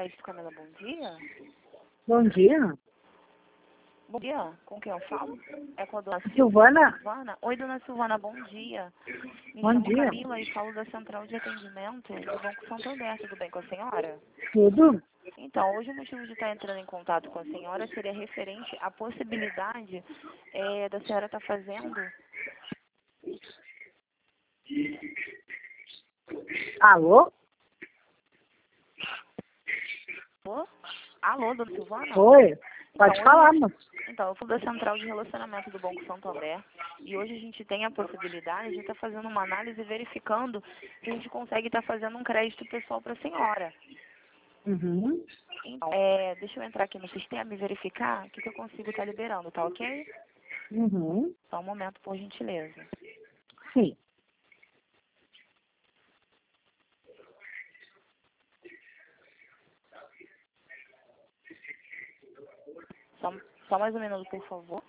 Crédito Camila, bom dia. Bom dia. Bom dia, com quem eu falo? É com a dona Silvana? Silvana? Oi, dona Silvana, bom dia. Me Bom chamo dia. Camila e falo da Central de Atendimento do Banco Santander, tudo bem com a senhora? Tudo? Então, hoje o motivo de estar entrando em contato com a senhora seria referente à possibilidade da senhora estar fazendo... Alô? Alô? Alô, dona Silvana? Oi. Pode Então, falar, hoje... moço. Então, eu fui da Central de Relacionamento do Banco Santander e hoje a gente tem a possibilidade de estar fazendo uma análise e verificando se a gente consegue estar fazendo um crédito pessoal para a senhora. Uhum. Então, deixa eu entrar aqui no sistema e verificar o que eu consigo estar liberando, tá ok? Uhum. Só um momento, por gentileza. Sim. Só mais um minuto, por favor.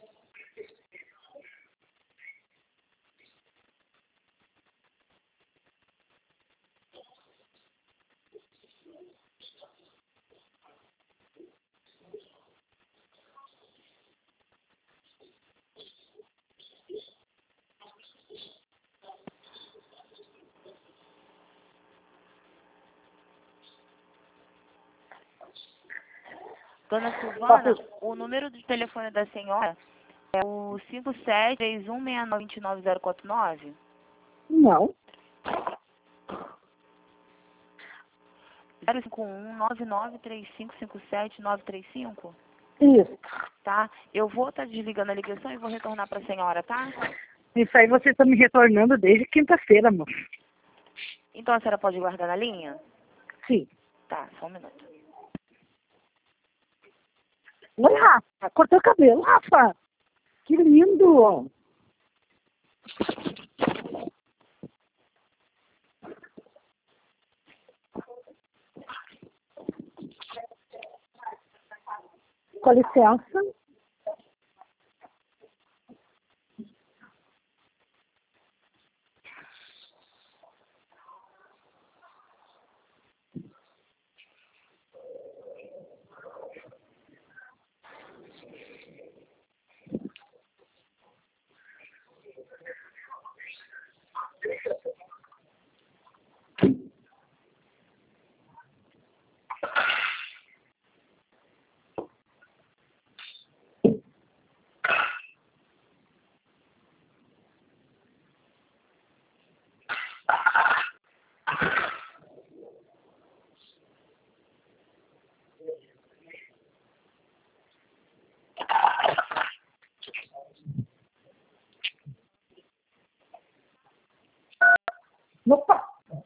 Dona Silvana, o número de telefone da senhora é o 5731692949? Não. 051-993557-935? Isso. Tá? Eu vou estar desligando a ligação e vou retornar para a senhora, tá? Isso aí você está me retornando desde quinta-feira, moço. Então a senhora pode guardar na linha? Sim. Tá, só um minuto. Oi, Rafa. Cortou o cabelo, Rafa. Que lindo. Com licença. Opa.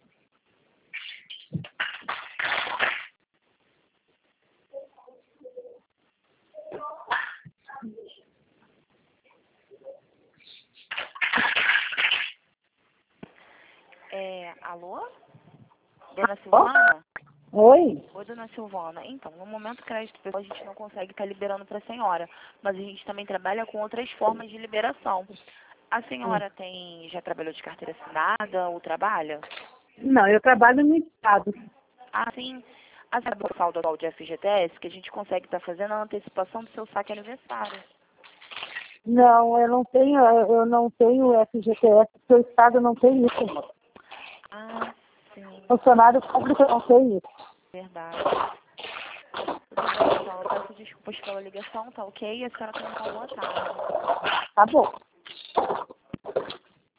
Alô? Dona Silvana? Oi. Oi, dona Silvana. Então, no momento crédito pessoal a gente não consegue estar liberando para a senhora, mas a gente também trabalha com outras formas de liberação. A senhora já trabalhou de carteira assinada ou trabalha? Não, eu trabalho no estado. Ah, sim. A senhora do saldo atual de FGTS, que a gente consegue estar fazendo a antecipação do seu saque aniversário. Não, eu não tenho FGTS, porque o estado não tem isso, moço. Ah, sim. Funcionário público não tem isso. Verdade. Tudo bem, então. Eu peço desculpas pela ligação, tá ok? E a senhora tenha uma boa tarde. Tá bom.